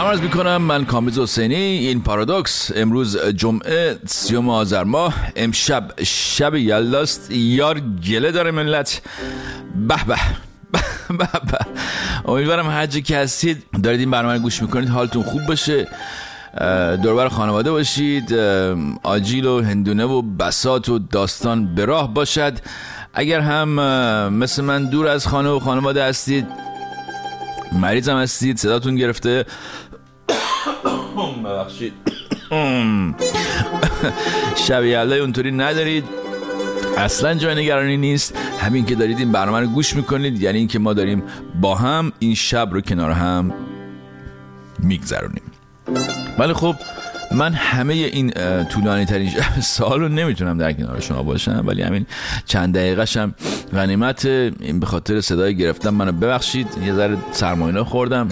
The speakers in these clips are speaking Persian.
سلام عرض میکنم. من کامبیز حسینی. این پارادوکس. امروز جمعه 30 آذر ماه. امشب شب یلداست. یار گله داره ملت. به به به به. امیدوارم هر جا که هستید دارید این برنامه رو گوش میکنید حالتون خوب باشه، دوربر خانواده باشید، آجیل و هندونه و بساط و داستان به راه باشد. اگر هم مثل من دور از خانه و خانواده هستید، مریض هم هستید، صداتون گرفته، ببخشید، شب یلدای اونطوری ندارید، اصلا جای نگرانی نیست. همین که دارید این برنامه رو گوش میکنید یعنی این که ما داریم با هم این شب رو کنار هم میگذرونیم. ولی خب من همه این طولانی ترین سال رو نمیتونم در کنار شما باشم، ولی همین چند دقیقه‌شم غنیمت. این به خاطر صدای گرفتم منو ببخشید، یه ذره سرمایه‌ای خوردم.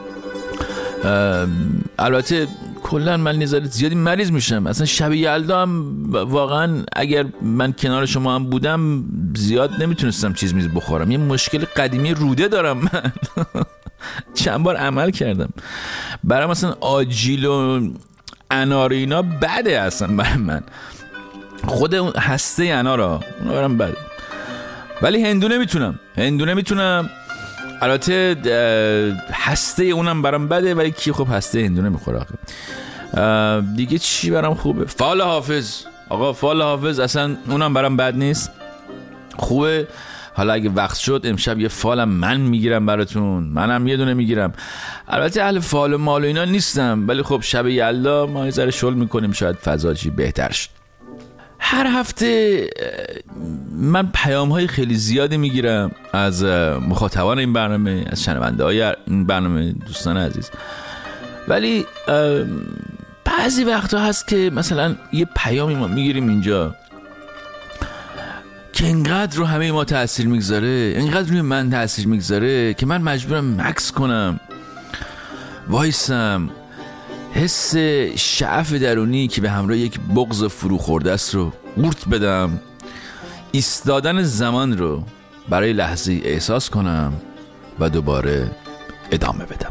البته کلا من نظر زیادی مریض میشم. اصلا شب یلدا هم واقعا اگر من کنار شما هم بودم زیاد نمیتونستم چیز میز بخورم. یه مشکل قدیمی روده دارم من. چند بار عمل کردم برای مثلا آجیل و انار اینا بده، اصلا برای من خود اون هسته انار اونا برام بده. ولی هندونه میتونم. البته هسته اونم برام بده، ولی کی خب هسته هندونه میخوره آخه. دیگه چی برام خوبه؟ فال حافظ. آقا فال حافظ اصلا اونم برام بد نیست، خوبه. حالا اگه وقت شد امشب یه فالم من میگیرم براتون، منم یه دونه میگیرم. البته اهل فال و مال و اینا نیستم، ولی خب شب یلدا ما یه ذره شل میکنیم، شاید فضا چی بهتر شد. هر هفته من پیام‌های خیلی زیادی میگیرم از مخاطبان این برنامه، از شنونده‌های این برنامه، دوستان عزیز. ولی بعضی وقتا هست که مثلا یه پیامی ما میگیریم اینجا که انقدر رو همه ما تأثیر میگذاره، انقدر روی من تأثیر میگذاره که من مجبورم مکس کنم، وایسم، حس شعف درونی که به همراه یک بغض فرو خورده است رو قورت بدم، ایستادن زمان رو برای لحظه احساس کنم و دوباره ادامه بدم.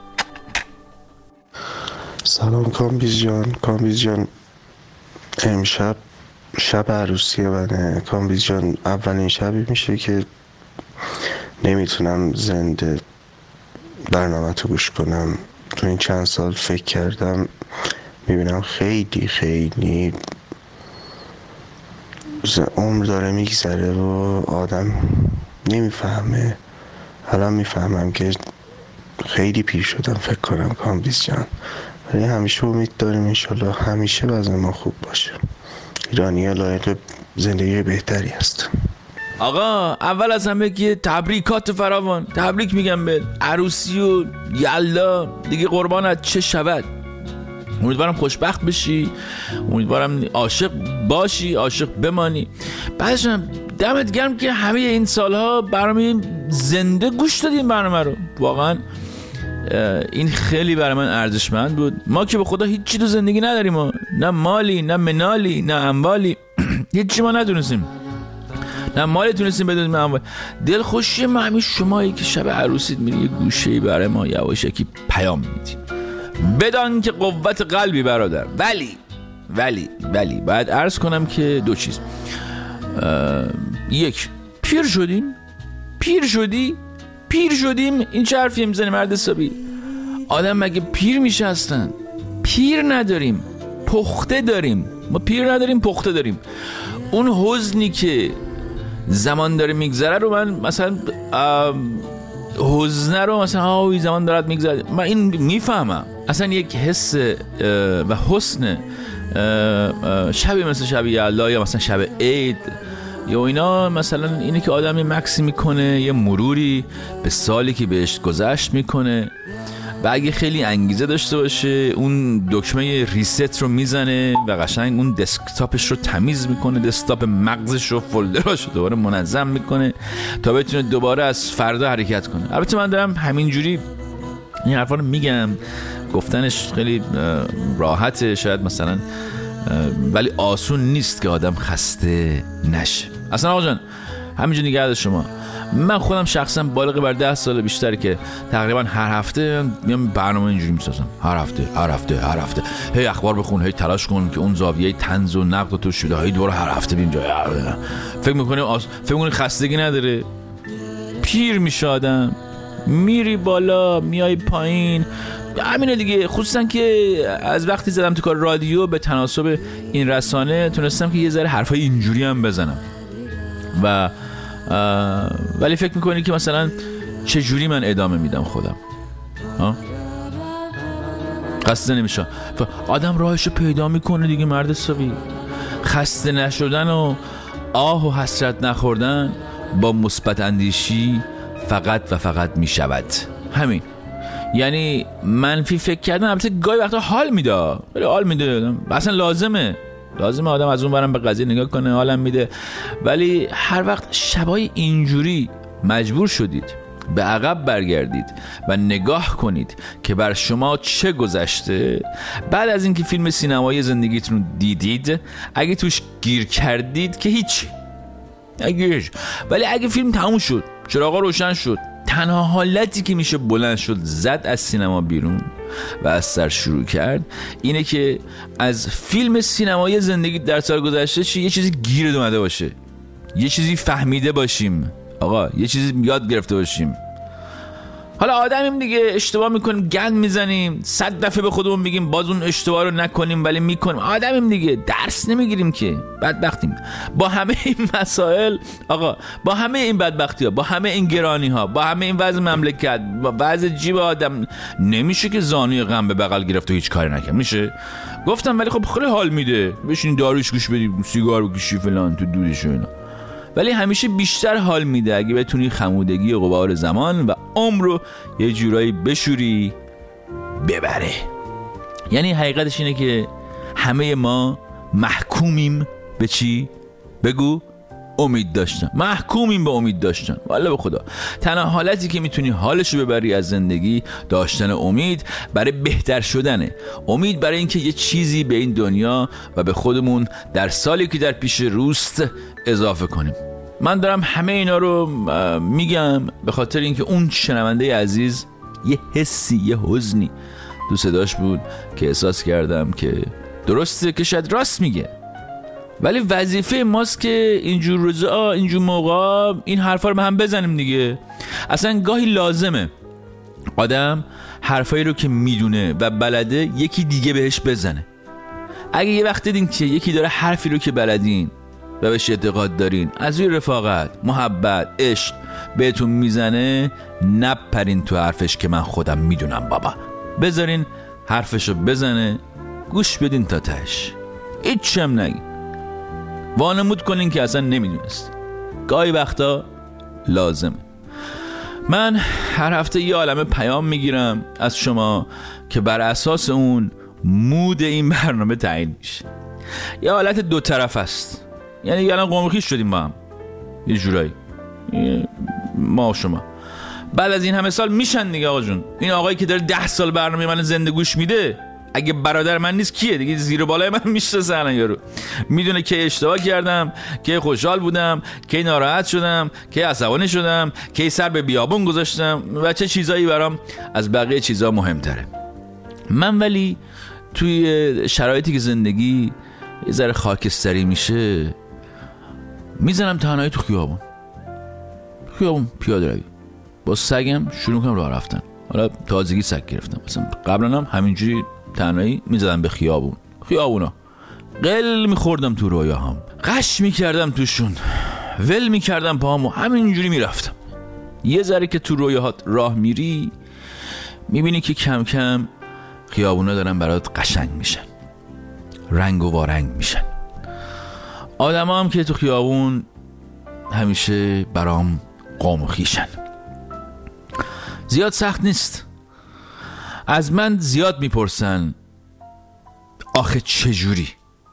سلام کامبیز جان. امشب شب عروسی منه کامبیز جان. اولین شبی میشه که نمیتونم زنده برنامه تو گوش کنم. تو این چند سال فکر کردم میبینم خیلی خیلی عمر داره میگذره و آدم نمیفهمه. الان میفهمم که خیلی پیر شدم فکر کنم کامبیز جان، ولی همیشه امید داریم انشالله همیشه وضع ما خوب باشه. ایرانی ها لایق زندگی بهتری هست. آقا اول از همه که تبریکات فراوان، تبریک میگم به عروسی و یلدا دیگه، قربانت چه شود. امیدوارم خوشبخت بشی، امیدوارم عاشق باشی، عاشق بمانی. بعدش دمت گرم که همه این سالها برنامه زنده گوش دادیم برنامه رو. واقعا این خیلی برای من ارزشمند بود. ما که به خدا هیچی تو زندگی نداریم، نه مالی، نه منالی، نه اموالی. هیچی ما ندونستیم، نه مالی تونستیم بدونیم، نه اموالی. دل خوشی ما همین شمایی که شب عروسیت میری یه گوشه‌ای برای ما یواشکی پیام میدی. بدان که قوت قلبی برادر. ولی باید عرض کنم که دو چیز. یک، پیر شدیم. این چه حرفی میزنی مرد حسابی؟ آدم مگه پیر میشه؟ هستن پیر نداریم، پخته داریم. ما پیر نداریم، پخته داریم. اون حزنی که زمان داره میگذره رو من مثلا حزنه رو مثلا زمان دارد میگذره، من این میفهمم. اصلا یک حس و حسن شبی مثل شب یلدا یا مثلا شب عید یا اینا، مثلا اینه که آدم یه مکسی میکنه، یه مروری به سالی که بهش گذشت میکنه و اگه خیلی انگیزه داشته باشه اون دکمه ریست رو میزنه و قشنگ اون دسکتاپش رو تمیز میکنه، دسکتاپ مغزش رو، فولدراش رو دوباره منظم میکنه تا بتونه دوباره از فردا حرکت کنه. البته من دارم همینجوری این حرفا رو میگم، گفتنش خیلی راحته شاید مثلا، ولی آسون نیست که آدم خسته نشه. اصلا آقا جان همینجوری نگه داشت شما. من خودم شخصا بالغ بر 10 سال بیشتر که تقریبا هر هفته میام برنامه اینجوری میسازم. هر هفته هی اخبار بخون، هی تلاش کن که اون زاویه طنز و نقد تو شده، هی دوباره هر هفته بیم جای. فکر میکنی خستگی نداره؟ پیر میشه آدم، میری بالا میای پایین، همینه دیگه. خصوصا که از وقتی زدم تو کار رادیو به تناسب این رسانه تونستم که یه ذره حرفای اینجوری هم بزنم و ولی فکر میکنی که مثلا چه جوری من ادامه میدم خودم؟ خسته نمیشه. آدم راهشو پیدا میکنه دیگه مرد حسابی. خسته نشدن و آه و حسرت نخوردن با مثبت اندیشی فقط و فقط میشود. همین. یعنی منفی فکر کردن البته گاهی وقتا حال میده، ولی حال میده اصلا لازمه آدم از اون برم به قضیه نگاه کنه، حالم میده. ولی هر وقت شبای اینجوری مجبور شدید به عقب برگردید و نگاه کنید که بر شما چه گذشته، بعد از اینکه فیلم سینمایی زندگیتون دیدید، اگه توش گیر کردید که هیچ، ولی اگه فیلم تموم شد، چراغا روشن شد، تنها حالتی که میشه بلند شد، زد از سینما بیرون و از سر شروع کرد، اینه که از فیلم سینمایی زندگی در سال گذشته یه چیزی گیرت اومده باشه، یه چیزی فهمیده باشیم آقا، یه چیزی یاد گرفته باشیم. حالا آدمیم دیگه، اشتباه میکنیم، گند میزنیم، 100 دفعه به خودمون میگیم باز اون اشتباه رو نکنیم، ولی میکنیم. آدمیم دیگه، درس نمیگیریم که، بدبختیم. با همه این مسائل آقا، با همه این بدبختی ها، با همه این گرانی ها، با همه این وضع مملکت، با وضع جیب آدم، نمیشه که زانوی غم به بغل گرفت و هیچ کاری نکنه. میشه گفتم، ولی خب خیلی حال میده بشین داروش گوش بدی، سیگار بکشی فلان تو دودش و اینا. ولی همیشه بیشتر حال میده اگه بتونی خمودگی و غبار زمان و عمر رو یه جورایی بشوری ببره. یعنی حقیقتش اینه که همه ما محکومیم به چی؟ بگو. امید داشتن. محکومیم به امید داشتن. والله به خدا تنها حالتی که میتونی حالشو ببری از زندگی داشتن امید برای بهتر شدنه. امید برای اینکه یه چیزی به این دنیا و به خودمون در سالی که در پیش روست اضافه کنیم. من دارم همه اینا رو میگم به خاطر اینکه اون شنونده عزیز یه حسی، یه حزنی تو صداش بود که احساس کردم که درسته که شاید راست میگه، ولی وظیفه ماست که اینجور روزا، اینجور موقع این حرفا رو به هم بزنیم دیگه. اصلا گاهی لازمه آدم حرفایی رو که میدونه و بلده یکی دیگه بهش بزنه. اگه یه وقت دیدین که یکی داره حرفی رو که بلدین و بهش اعتقاد دارین از روی رفاقت، محبت، عشق بهتون میزنه، نپرین تو حرفش که من خودم میدونم بابا. بذارین حرفشو بزنه، گوش بدین تا تهش، هیچ هم نگین، وانمود کنین که اصلا نمیدونست. گاهی وقتا لازمه. من هر هفته یه عالمه پیام میگیرم از شما که بر اساس اون مود این برنامه تعیین میشه. یه حالت دو طرف است، یعنی یه الان قوم خویش شدیم با هم یه جورایی، ما و شما. بعد از این همه سال میشن دیگه آقا جون. این آقایی که داره 10 سال برنامه من زنده گوش میده، اگه برادر من نیست کیه دیگه؟ زیر بالای من میشناسه الان یارو، میدونه که اشتباه کردم، که خوشحال بودم، که ناراحت شدم، که عصبانی شدم، که سر به بیابون گذاشتم و چه چیزایی برام از بقیه چیزا مهمتره. من ولی توی شرایطی که زندگی یه ذره خاکستری میشه، میزنم تنهایی تو خیابون پیاده روی با سگم شروع کنم راه رفتن. حالا تازگی سگ گرفتم، مثلا قبلا هم همینجوری تنهایی میزدم به خیابونا، قل میخوردم تو رویاهام، قش میکردم توشون، ول میکردم پاهامو، همینجوری میرفتم. یه ذره که تو رویاهات راه میری میبینی که کم کم خیابونا دارن برات قشنگ میشن، رنگ و وارنگ میشن. آدم هم که تو خیابون همیشه برام قوم و خویشن. زیاد سخت نیست. از من زیاد میپرسن آخه چجوری؟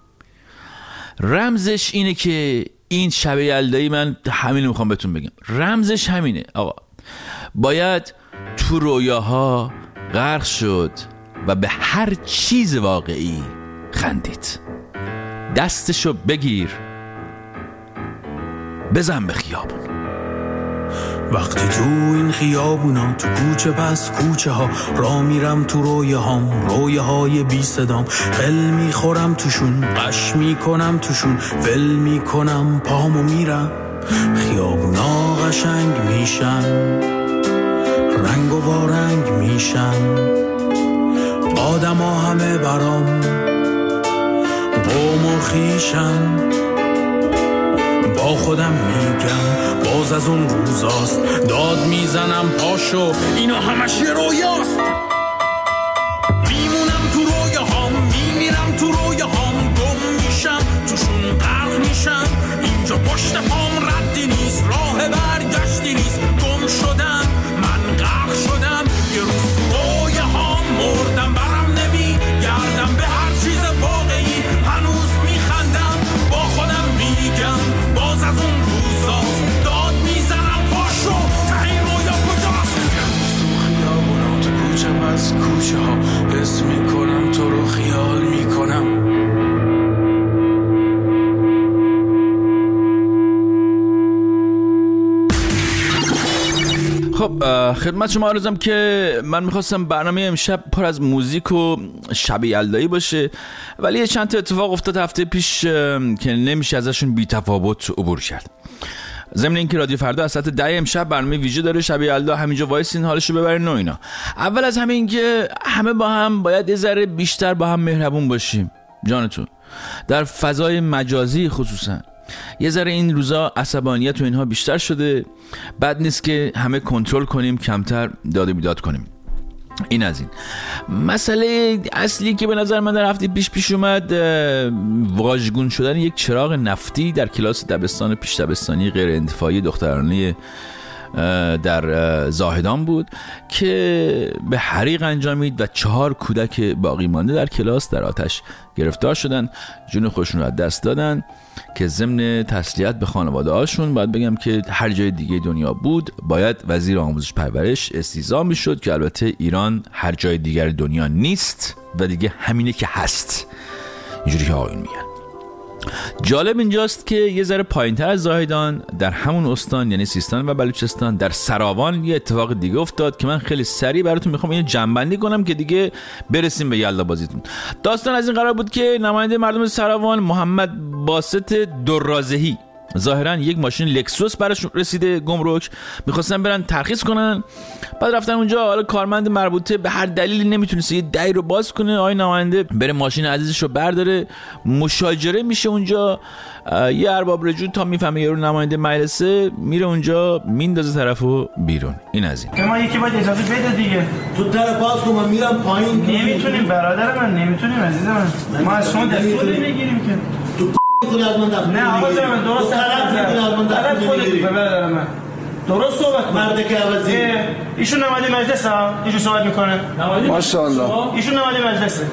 رمزش اینه که این شب یلدایی، من همین میخوام بهتون بگم، رمزش همینه آقا. باید تو رویاها غرق شد و به هر چیز واقعی خندید. دستشو بگیر، بزن به خیابون. وقتی تو این خیابونا، تو کوچه پس کوچه ها، را میرم تو رویه های بی صدام، قل میخورم توشون، قش میکنم توشون، ول میکنم پامو میرم. خیابونا قشنگ میشن، رنگ و وارنگ میشن، آدم ها همه برام قوم و خویشن. با خودم میگم باز از اون روزاست، داد میزنم پاشو اینا همش یه رویاست. میمونم تو رویه هام، میمیرم تو رویه هام، گم میشم توشون، غرق میشم. اینجا پشت پام ردی نیست، راه برگشتی نیست. گم شدم من، غرق شدم، یه روز تو رویه هام مردم، برم نمیگردم به هر چیز واقعی. هنوز میخندم، با خودم میگم باز از اون روزاست، داد میزنم پاشو ته این رویا کجاست. تو خیابونا، تو کوچه پس کوچه ها، حس میکنم تو رو خیال میکنم. خب خدمت شما عرضم که من میخواستم برنامه امشب پر از موزیک و شب یلدایی باشه، ولی یه چند تا اتفاق افتاد هفته پیش که نمیشه ازشون بی تفاوت عبور کرد. ضمن اینکه رادیو فردا از ساعت 10 امشب برنامه ویژه داره، شب یلدا، همینجا وایسین حالشو ببرین و اینا. اول از همه این که همه با هم باید یه ذره بیشتر با هم مهربون باشیم. جانتون در فضای مجازی خصوصا یه ذره این روزا عصبانیت و اینها بیشتر شده. بد نیست که همه کنترل کنیم، کمتر داد و بیداد کنیم. این از این. مسئله اصلی که به نظر من در هفته پیش اومد، واژگون شدن یک چراغ نفتی در کلاس دبستان پیش دبستانی غیر انتفاعی دخترانه در زاهدان بود که به حریق انجامید و 4 کودک باقی مانده در کلاس در آتش گرفتار شدن، جون خودشون رو از دست دادن. که ضمن تسلیت به خانواده هاشون باید بگم که هر جای دیگه دنیا بود باید وزیر آموزش پرورش استیضاح میشد، که البته ایران هر جای دیگر دنیا نیست و دیگه همینه که هست، اینجوری که آقایون میگن. جالب اینجاست که یه ذره پایین‌تر از زاهدان در همون استان، یعنی سیستان و بلوچستان، در سراوان یه اتفاق دیگه افتاد که من خیلی سریع براتون میخوام اینو جنبندی کنم که دیگه برسیم به یلدا بازیتون. داستان از این قرار بود که نماینده مردم سراوان محمد باسط درازهی، ظاهرا یک ماشین لکسوس براش رسیده گمرک، میخواستن برن ترخیص کنن. بعد رفتن اونجا، حالا کارمند مربوطه به هر دلیلی نمیتونست یه دری رو باز کنه، آقای نماینده بره ماشین عزیزش رو برداره، مشاجره میشه اونجا. یه ارباب رجوع تا میفهمه یارو نماینده مجلسه، میره اونجا میندازه طرفو بیرون. این از این. ما یکی باید اجازه بده دیگه. تو در باز کن، من میرم پایین. نمیتونیم برادر من، نمیتونیم عزیز من. ما از شما دستور نمیگیریم که. نه آقا جان، درست درست صحبت کن. مرد که عوضی ایشون نماینده مجلس ها، ایشون صحبت میکنه. ماشاءالله ایشون نماینده مجلسه.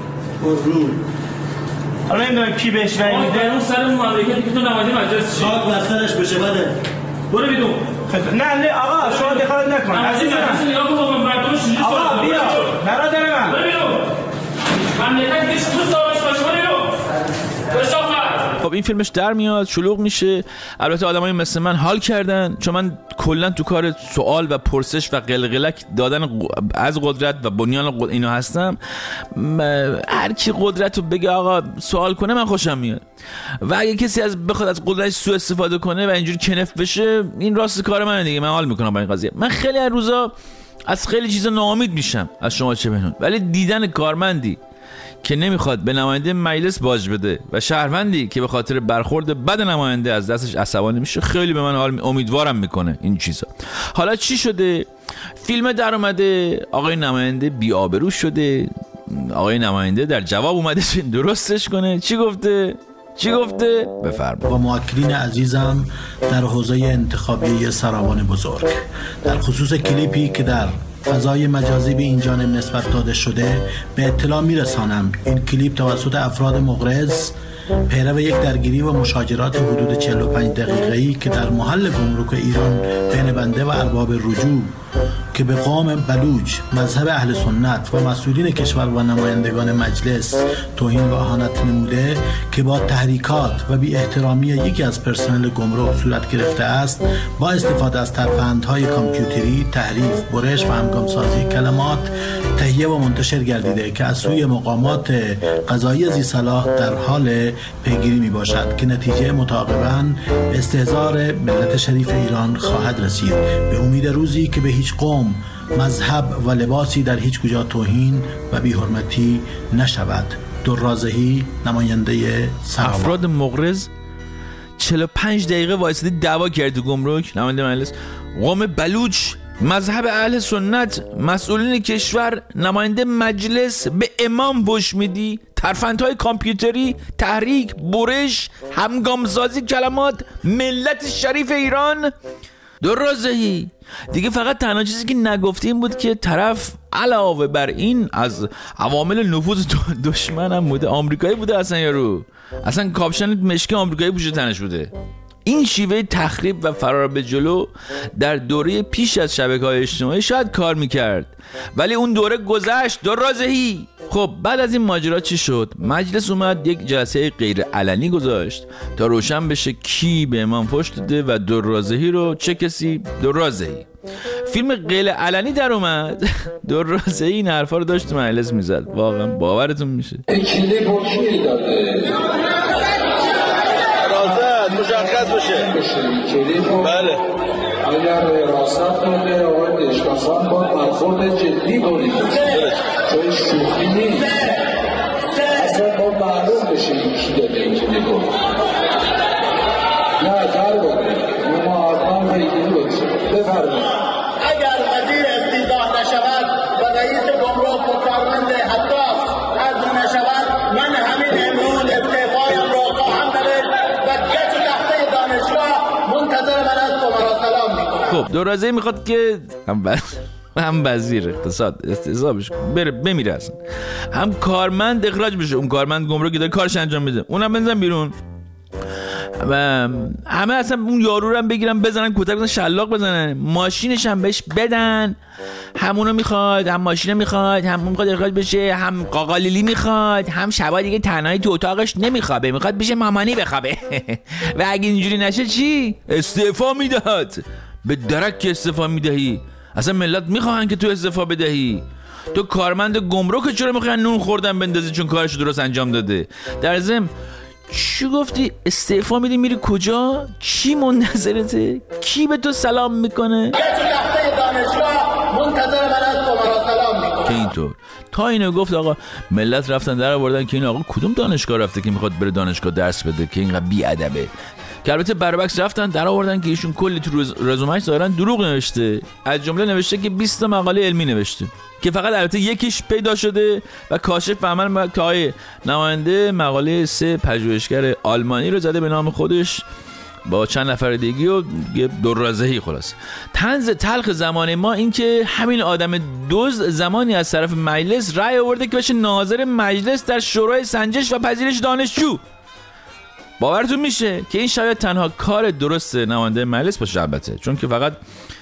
حالا نمیدونم کی بهش رأی میده. اون سر مملکتی که تو نماینده مجلس چی؟ خاک بسترش بشه بده. برو بیرون. نه آقا شما دخالت نکن. عزیز من آقا بیا برادر من. برو بیرون. مملکتی که تو صاحبش باشه برو بیرون. خب این فیلمش در میاد، شلوغ میشه. البته آدمای مثل من حال کردن، چون من کلا تو کار سوال و پرسش و قلقلک دادن از قدرت و بنیان اینا هستم. هر کی قدرت رو بگه آقا سوال کنه من خوشم میاد، و اگه کسی بخواد از قدرتش سوء استفاده کنه و اینجوری کنف بشه، این راست کار منه دیگه. من حال میکنم با این قضیه. من خیلی از روزا از خیلی چیزا ناامید میشم، از شما چه بهنون، ولی دیدن کارمندی که نمیخواد به نماینده مجلس باج بده و شهروندی که به خاطر برخورد بد نماینده از دستش عصبانی میشه، خیلی به من حال امیدوارم میکنه این چیزا. حالا چی شده؟ فیلم در اومده، آقای نماینده بی‌آبرو شده، آقای نماینده در جواب اومده درستش کنه. چی گفته؟ بفرمایید. با موکلین عزیزم در حوزه انتخابی سراوان بزرگ در خصوص کلیپی که در فضای مجازی به این جانب نسبت داده شده به اطلاع میرسانم. این کلیپ توسط افراد مغرض پیرو یک درگیری و مشاجرات حدود 45 دقیقه‌ای که در محل گمرک ایران بین بنده و ارباب رجوع که به قوم بلوچ، مذهب اهل سنت و مسئولین کشور و نمایندگان مجلس توهین و اهانت نموده که با تحریکات و بی احترامی یکی از پرسنل گمرک صورت گرفته است، با استفاده از ترفندهای کامپیوتری، تحریف، برش و همگامسازی کلمات تهیه و منتشر گردیده که از سوی مقامات قضایی ذی صلاح در حال پیگیری می باشد که نتیجه متعاقباً به استحضار ملت شریف ایران خواهد رسید، به امید روزی که به هیچ قوم، مذهب و لباسی در هیچ کجا توهین و بی‌حرمتی نشود. درازهی، نماینده سراوا. افراد مغرض 45 دقیقه وایسادی دعوا کرد تو گمرک. نماینده مجلس، قوم بلوچ، مذهب اهل سنت، مسئولین کشور، نماینده مجلس، به امام بش میدی، ترفندهای کامپیوتری، تحریک، برش، همگامسازی کلمات، ملت شریف ایران. درازهی دیگه فقط تنها چیزی که نگفتی این بود که طرف علاوه بر این از عوامل نفوذ دشمن هم بوده، آمریکایی بوده اصلا، یارو اصلا کاپشن مشکی آمریکایی پوشیده تنش بوده. این شیوه تخریب و فرار به جلو در دوره پیش از شبکه‌های اجتماعی شاید کار میکرد، ولی اون دوره گذشت. درازهی. خب بعد از این ماجرا چی شد؟ مجلس اومد یک جلسه غیر علنی گذاشت تا روشن بشه کی به امام فحش داده و درازهی رو چه کسی. درازهی فیلم غیر علنی در اومد. درازهی این حرفا رو داشت تو مجلس میزد، واقعا باورتون میشه. کلی بوکی داده مشخص بشه. بله. اگر راست داده آقای دشکاسان با برخورد جدی کنید، چون شوخی نیست، اصلا با معلوم بشه کی داده این کلی بود. نه در بوده ما آدم پیگیری بشه. بفرمایید. اگر وزیر استیضاح نشود و رئیس گمرک مکرمند حتی از نشود، من همین امروز استعفایم را خواهم داد و گچ تخته دانشگاه منتظر من است و مرا سلام میکنم. خب درازهی میخواد که هم وزیر اقتصاد استعفاش بره بمیره، اصلا هم کارمند اخراج بشه. اون کارمند گمرکی داره کارش انجام میده، اونم بنزن بیرون و همه اصلا اون یارو رو هم بگیرن بزنن کتک بزنن شلاق بزنن، ماشینش هم بهش بدن. همونو میخواد، هم ماشینو میخواد، هم میخواد اخراج بشه، هم قاقالیلی میخواد، هم شبا دیگه تنهایی تو اتاقش نمیخوابه، میخواد بشه مامانی بخوابه. و اگه اینجوری نشه چی؟ استعفا میدهد. به درک که استعفا میدهی، اصلا ملت میخواهن که تو استعفا بدهی. تو کارمند گمرک چرا میخوان نون خوردن بندازی چون کارش درست انجام داده؟ در ضمن چی گفتی؟ استعفا میدی میری کجا؟ کی منتظرته؟ کی به تو سلام میکنه؟ که اینطور تا اینو گفت آقا ملت رفتن در آوردن که این آقا کدوم دانشگاه رفته که میخواد بره دانشگاه درس بده که اینقدر بی ادبه. که البته برعکس رفتن در آوردن که ایشون کلی تو رزومه‌اش ظاهرا دروغ نوشته، از جمله نوشته که 20 مقاله علمی نوشته که فقط البته یکیش پیدا شده و کاشف عمل که آقای نماینده مقاله 3 پژوهشگر آلمانی رو زده به نام خودش با چند نفر دیگه و درازهی. خلاص طنز تلخ زمان ما این که همین آدم دزد زمانی از طرف مجلس رأی آورده که بشه ناظر مجلس در شورای سنجش و پذیرش دانشجو. باورتون میشه که این شاید تنها کار درست نماینده مجلس باشه، البته چون که فقط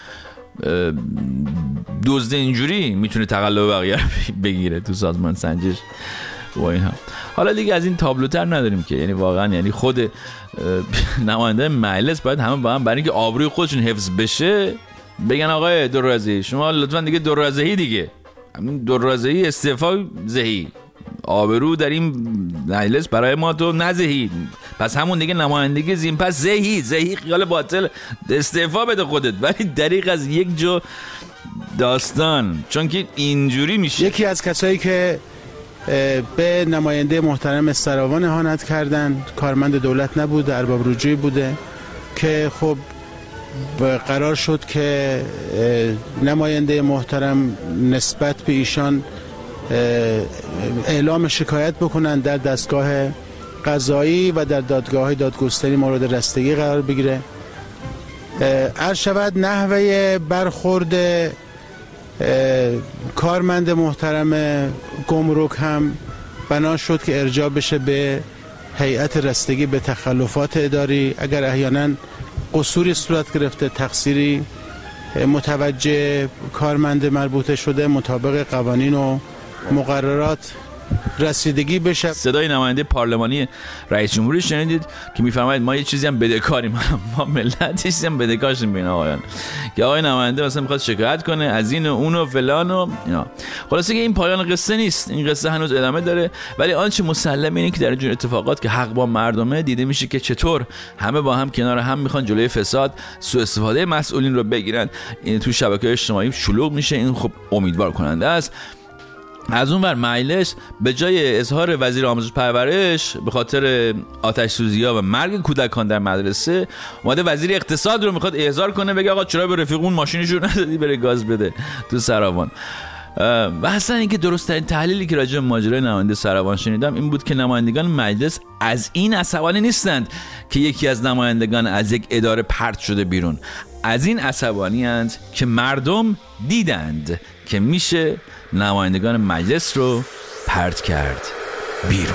دزد اینجوری میتونه تقلب بقیه بگیره تو سازمان سنجش و این هم. حالا دیگه از این تابلوتر نداریم که یعنی واقعا یعنی خود نماینده مجلس باید همه با هم برای اینکه آبروی خودشون حفظ بشه بگن آقای درازهی شما لطفا دیگه درازهی دیگه همین درازهی استعفا زهی، آبرو در این مجلس برای ما تو نزهی، پس همون دیگه نمایندگی زین پس زهی خیال باطل استعفا بده خودت. ولی دریغ از یک جو داستان، چون که اینجوری میشه. یکی از کسایی که به نماینده محترم سراوان اهانت کردن کارمند دولت نبود، ارباب رجوعی بوده که خب قرار شد که نماینده محترم نسبت به ایشان اعلام شکایت بکنن در دستگاه قضایی و در دادگاه دادگستری مورد رستگی قرار بگیره. عرض شود نحوه برخورد کارمند محترم گمرک هم بنا شد که ارجاع بشه به هیئت رسیدگی به تخلفات اداری، اگر احیانا قصوری صورت گرفته، تقصیری متوجه کارمند مربوطه شده، مطابق قوانین و مقررات رسیدگی بشه. صدای نماینده پارلمانی رئیس جمهوری شنیدید که میفرماید ما یه چیزی هم بدهکاریم، ما ملت چیزی هم بدهکارشیم بین آقایان، که آقای نماینده مثلا میخواد شکایت کنه از این و اون و فلان و اینا. خلاصه که این پایان قصه نیست، این قصه هنوز ادامه داره، ولی آنچه مسلمه اینه که در جور اتفاقات که حق با مردمه دیده میشه که چطور همه با هم کنار هم میخوان جلوی فساد، سوء استفاده مسئولین رو بگیرن. این تو شبکه‌های اجتماعی شلوغ میشه، این خب امیدوار کننده است. از اون ور مجلس به جای اظهار وزیر آموزش پرورش به خاطر آتش سوزی‌ها و مرگ کودکان در مدرسه، اومده وزیر اقتصاد رو میخواد احضار کنه، بگه آقا چرا به رفیقون ماشینشو ندادی بره گاز بده تو سراوان. و اصلا اینکه درست ترین تحلیلی که راجع به ماجرای نماینده سراوان شنیدم این بود که نمایندگان مجلس از این عصبانی نیستند که یکی از نمایندگان از یک اداره پرت شده بیرون، از این عصبانی اند که مردم دیدند که میشه نمایندگان مجلس رو پرت کرد بیرون.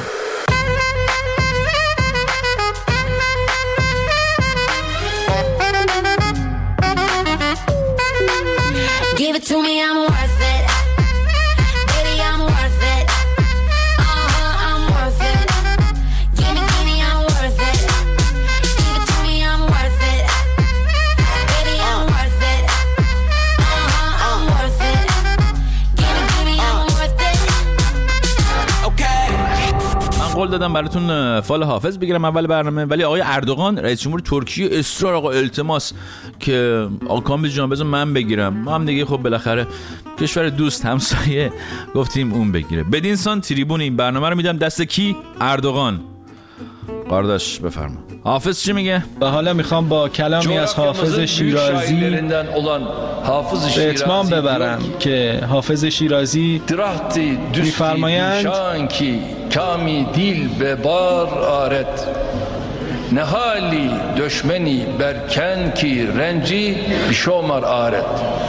Give it to me, I'm worth it. Baby, I'm worth it. I'm worth it. Give me, I'm worth it. Give it to me, I'm worth it. Baby, I'm worth it. I'm worth it. Give me, I'm worth it. Okay. من قول دادم براتون فال حافظ بگیرم اول برنامه، ولی آقای اردوغان رئیس جمهور ترکیه اصرار آقا التماس که آقا کامبیز جان بذار من بگیرم. ما هم دیگه خب بالاخره کشور دوست همسایه گفتیم اون بگیره. بدین سان تریبون این برنامه رو میدم دست کی؟ اردوغان. قارداش بفرما. حافظ چی میگه؟ و حالا میخوام با کلامی از حافظ شیرازی به اتمام ببرم که حافظ شیرازی میفرمایند کامی دیل به بار آرد نهالی دشمنی برکن کی رنجی بشومر آرد.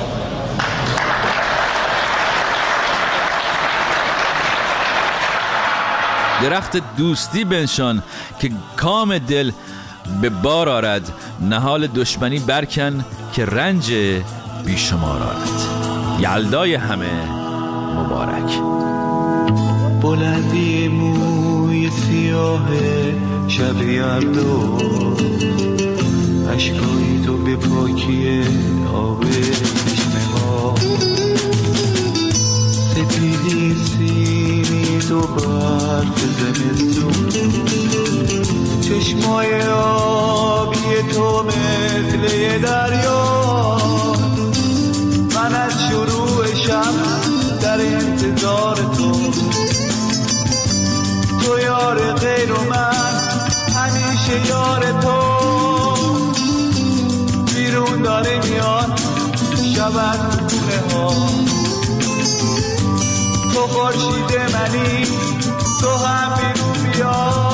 درخت دوستی بنشان که کام دل به بار آرد، نهال دشمنی برکن که رنج بیشمار آرد. یلدای همه مبارک. بلندی موی سیاه شب یلدا، اشکای تو به پاکی آب چشمه ها، سپیدی سیمی تو برف زمستون، چشمای آبی تو مثل یه دریا، من از شروع شب در انتظار تو، تو یار غیر و من همیشه یار تو، بیرون داره میاد شب از خونه ها، تو خورشید منی تو هم بیرون بیا.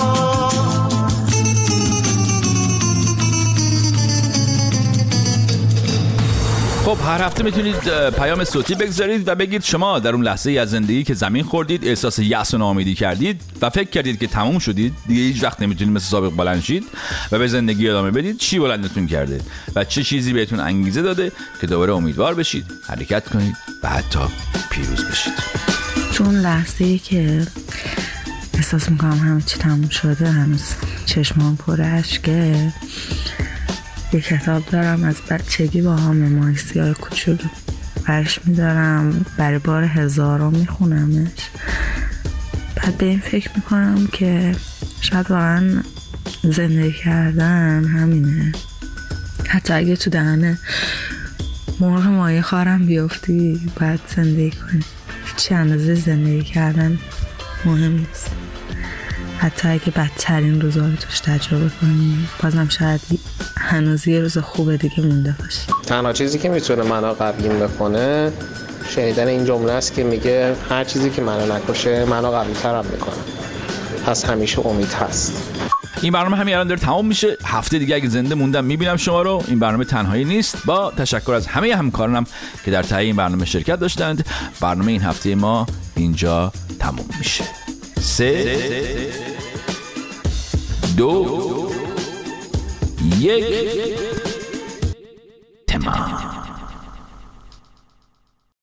خب هر هفته میتونید پیام صوتی بگذارید و بگید شما در اون لحظه از زندگی که زمین خوردید، احساس یأس و ناامیدی کردید و فکر کردید که تموم شدید، دیگه هیچ وقت نمیتونید مثل سابق بلند شید و به زندگی ادامه بدید، چی بلندتون کرده و چه چیزی بهتون انگیزه داده که دوباره امیدوار بشید، حرکت کنید و حتی پیروز بشید. چون لحظه‌ای که احساس میکنم همه چی تموم شده، هنوز چشمام پر اشکه، یه کتاب دارم از بچگی با هم مایسی‌های کوچولو برش میدارم، برای بار 1000 میخونمش. بعد به این فکر میکنم که شاید واقعا زندگی کردن همینه، حتی اگه تو دهنه مرغ ماهی خارم بیفتی باید زندگی کنی، چه اندازه زندگی کردن مهم نیست، حتی اگه بدترین روزا رو توش تجربه کنی بازم شاید هنوز یه روز خوبه دیگه مونده باشه. تنها چیزی که میتونه منو قویم بکنه شنیدن این جمله است که میگه هر چیزی که منو نکشه منو قوی‌ترم میکنه، پس همیشه امید هست. این برنامه همین الان داره تمام میشه. هفته دیگه اگه زنده موندم میبینم شما رو. این برنامه تنهایی نیست، با تشکر از همه همکارانم که در تهیه این برنامه شرکت داشتند. برنامه این هفته ما اینجا تمام میشه. 3 2 1 تمام.